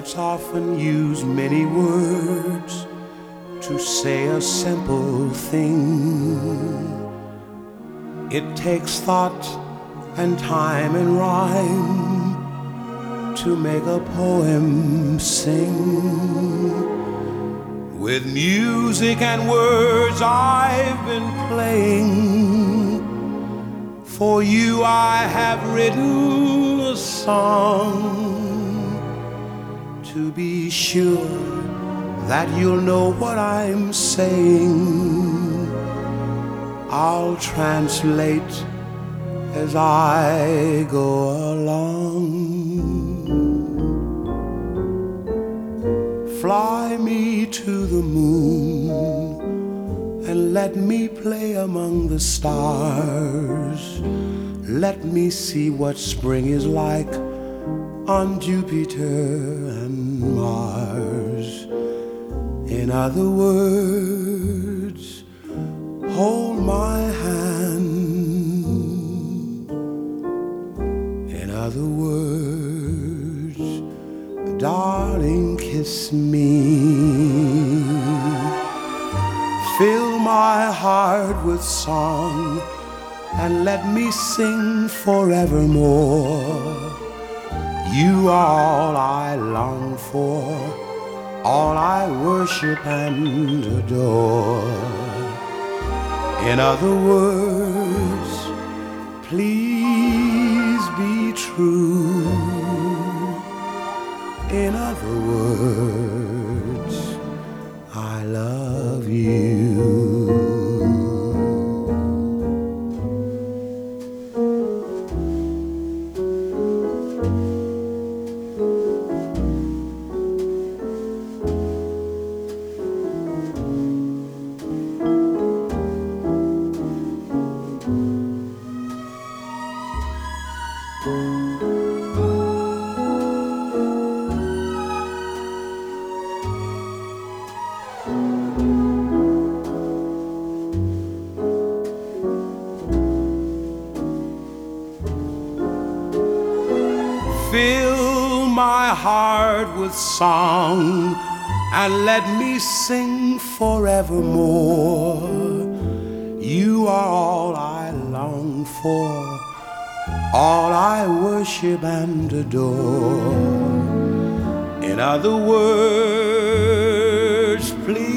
Poets often use many words to say a simple thing. It takes thought and time and rhyme to make a poem sing. With music and words I've been playing. For you I have written a song. To be sure that you'll know what I'm saying, I'll translate as I go along. Fly me to the moon and let me play among the stars. Let me see what spring is like on Jupiter and Mars. In other words, hold my hand. In other words, darling, kiss me. Fill my heart with song and let me sing forevermore. You are all I long for, all I worship and adore. In other words, please be true. In other words, I love you. Fill my heart with song and let me sing forevermore. You are all I long for, all I worship and adore. In other words, please